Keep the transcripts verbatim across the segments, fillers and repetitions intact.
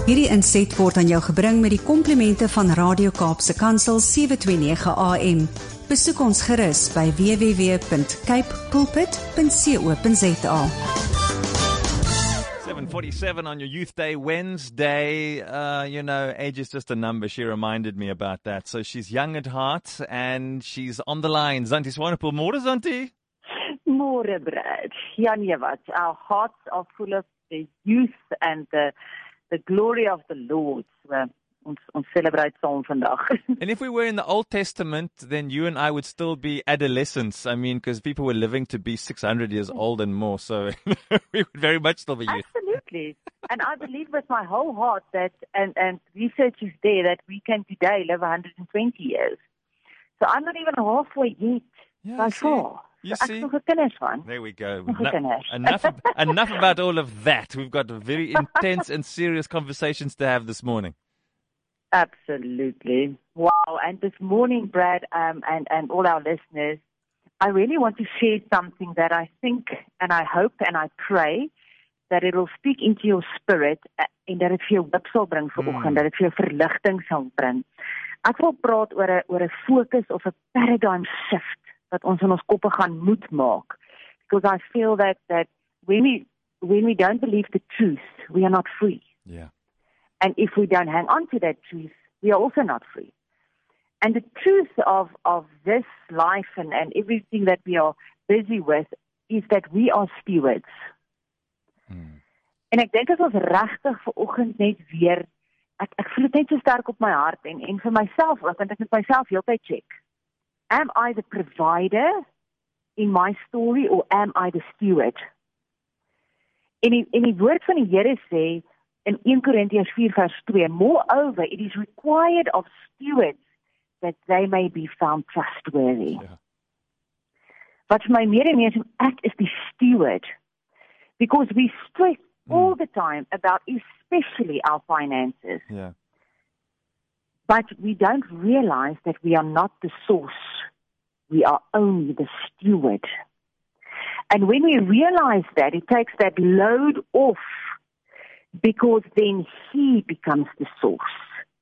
Hierdie inset word aan jou gebring met die komplimente van Radio Kaapse Kansel sewe twee nege A M. Besoek ons gerus by w w w punt cape pulpit punt co punt za. seven forty-seven on your Youth Day Wednesday. Uh, you know, age is just a number. She reminded me about that. So she's young at heart and she's on the line. Zanti Swanepoel, môre Zanti. Môre, Brad. Ja, nee, wat. Our hearts are full of the youth and the the glory of the Lord. So, ons, ons celebrate saam vandag. And if we were in the Old Testament, then you and I would still be adolescents. I mean, because people were living to be six hundred years old and more. So we would very much still be youth. Absolutely. And I believe with my whole heart that, and, and research is there, that we can today live one hundred twenty years. So I'm not even halfway yet. Yeah, by see? far. You So see? ek nog 'n kinders van. There we go. Nog 'n No- kinders. enough, enough about all of that. We've got very intense and serious conversations to have this morning. Absolutely. Wow. And this morning, Brad, um, and, and all our listeners, I really want to share something that I think, and I hope, and I pray, that it will speak into your spirit, uh, en dat het vir jou hoop sal bring vanoggend, Mm. dat het vir jou verligting sal bring. Ek wil praat oor 'n oor 'n fokus of 'n paradigm shift wat ons in ons koppe gaan moet maak. Because I feel that that when we when we don't believe the truth, we are not free. Yeah. And if we don't hang on to that truth, we are also not free. And the truth of, of this life and, and everything that we are busy with is that we are stewards. Mm. En ek dink as ons regtig vanoggend net weer, ek, ek voel dit net so sterk op my hart en, en vir myself ook, want ek moet myself heeltyd check. Am I the provider in my story or am I the steward? En die, en die woord van die Here sê, in First Corinthians four vers two, moreover, it is required of stewards that they may be found trustworthy. Yeah. Wat vir my meer en meer is, ek is die steward. Because we stress Mm. all the time about especially our finances. Yeah. But we don't realize that we are not the source. We are only the steward. And when we realize that, it takes that load off, because then He becomes the source.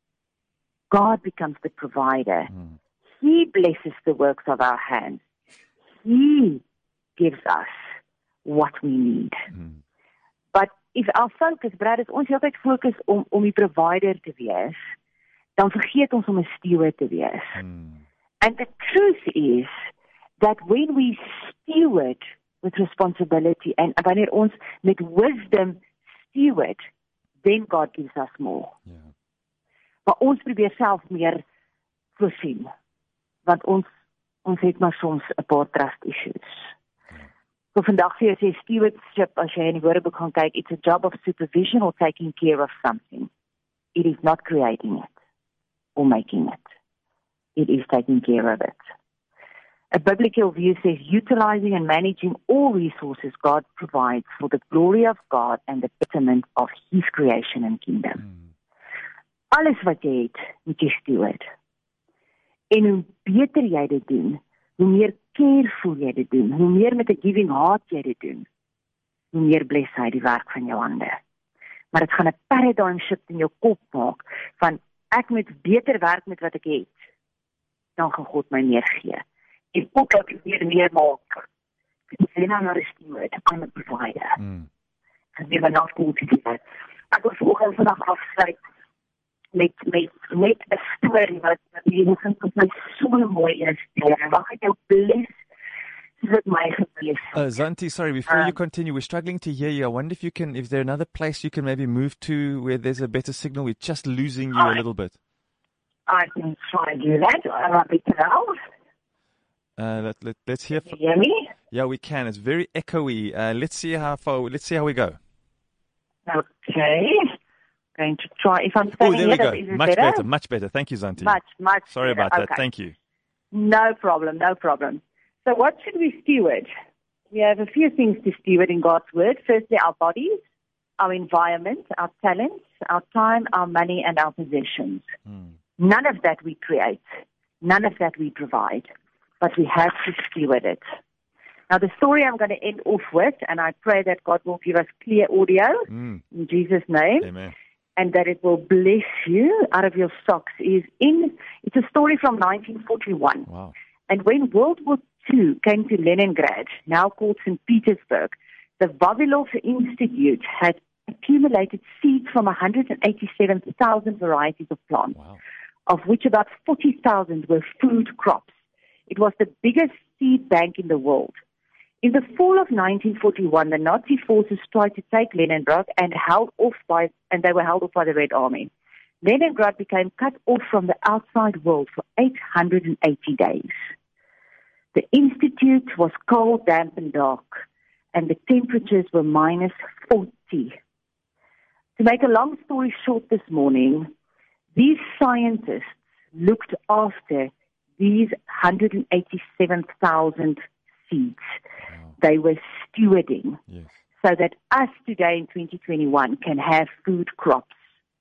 God becomes the provider. Mm. He blesses the works of our hands. He gives us what we need. Mm. But if our focus, Brad, is ons heeltyd fokus om, om die provider te wees, dan vergeet ons om 'n steward te wees. Mm. And the truth is that when we steward with responsibility, and wanneer ons met wisdom steward, then God gives us more. Yeah. Maar ons probeer self meer voorsien, want ons ons het maar soms 'n paar trust issues. So vandag sê jy stewardship, as jy in die Woordeboek gaan kyk, it's a job of supervision or taking care of something. It is not creating it or making it. It is taking care of it. A biblical view says utilizing and managing all resources God provides for the glory of God and the betterment of His creation and kingdom. Mm. Alles wat jy het, moet jy steward. En hoe beter jy dit doen, hoe meer careful jy dit doen, hoe meer met 'n giving heart jy dit doen, hoe meer bless hy die werk van jou hande. Maar dit gaan 'n paradigm shift in jou kop maak, van ek moet beter werk met wat ek het, dan gaan God my meer gee. En ook dat ek weer meer maak. Ek sê nou na die steward, I'm a provider. Mm. And we were not going to do that. Ek wil vanoggend vandag afsluit met met met 'n storie wat jy dink dat my so mooi is. En mag ek jou bless soos dit my gebeur. Uh, Zanti, sorry, before Um, you continue, we're struggling to hear you. I wonder if you can, if there's another place you can maybe move to where there's a better signal. We're just losing you a little bit. I can try and do that. Am I better now? Uh, let, let, let's hear. Can you hear me? Yeah, we can. It's very echoey. Uh, let's see how far. Let's see how we go. Okay. Going to try. If I'm Oh, standing there we here, go. is it Much better? better. Much better. Thank you, Zanti. Much, much Sorry better. about that. Okay. Thank you. No problem, no problem. So what should we steward? We have a few things to steward in God's Word. Firstly, our bodies, our environment, our talents, our time, our money, and our possessions. Mm. None of that we create. None of that we provide. But we have to steward it. Now, the story I'm going to end off with, and I pray that God will give us clear audio, Mm. in Jesus' name, Amen. and that it will bless you out of your socks is in, it's a story from nineteen forty-one. Wow. And when World War Two came to Leningrad, now called Saint Petersburg, the Vavilov Institute had accumulated seeds from one hundred eighty-seven thousand varieties of plants, Wow. of which about forty thousand were food crops. It was the biggest seed bank in the world. In the fall of nineteen forty-one, the Nazi forces tried to take Leningrad and held off by, and they were held off by the Red Army. Leningrad became cut off from the outside world for eight hundred eighty days. The institute was cold, damp, and dark, and the temperatures were minus forty. To make a long story short this morning, these scientists looked after these one hundred eighty-seven thousand seeds. Wow. They were stewarding Yes. so that us today in twenty twenty-one can have food crops.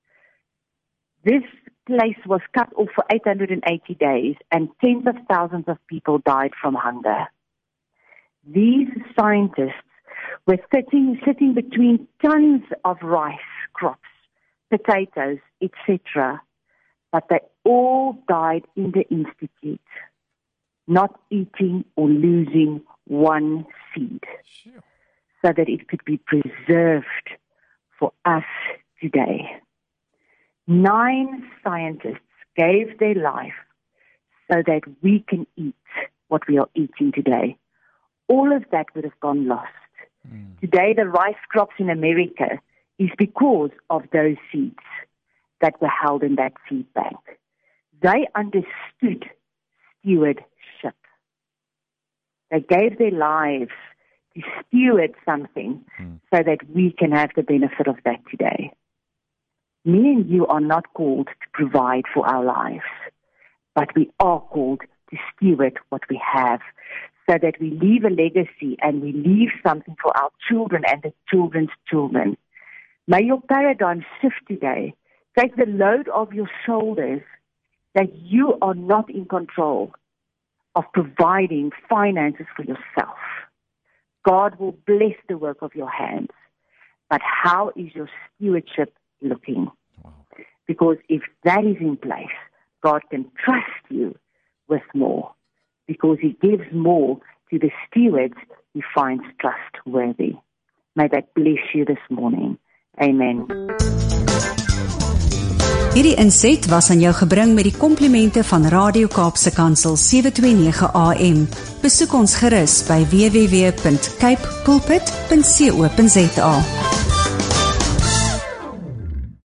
This place was cut off for eight hundred eighty days, and tens of thousands of people died from hunger. These scientists were sitting, sitting between tons of rice crops, potatoes, et cetera, but they all died in the institute, not eating or losing one seed, Sure. so that it could be preserved for us today. Nine scientists gave their life so that we can eat what we are eating today. All of that would have gone lost. Mm. Today, the rice crops in America is because of those seeds that were held in that seed bank. They understood stewardship. They gave their lives to steward something Mm. so that we can have the benefit of that today. Me and you are not called to provide for our lives, but we are called to steward what we have so that we leave a legacy and we leave something for our children and the children's children. May your paradigm shift today. Take the load off your shoulders that you are not in control of providing finances for yourself. God will bless the work of your hands. But how is your stewardship looking? Wow. Because if that is in place, God can trust you with more. Because He gives more to the stewards He finds trustworthy. May that bless you this morning. Amen. Hierdie inset was aan jou gebring met die komplimente van Radio Kaapse Kansel sewe twee nege A M. Besoek ons gerus by w w w punt cape pulpit punt co punt za.